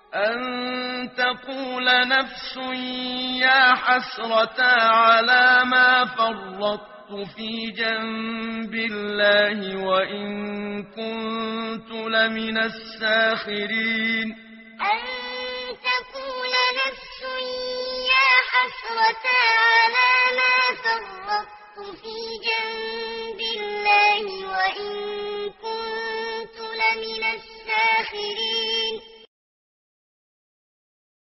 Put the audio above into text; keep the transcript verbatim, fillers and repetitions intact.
أن تقول نفس يا حسرة على ما فرطت في جنب الله وإن كنت لمن الساخرين.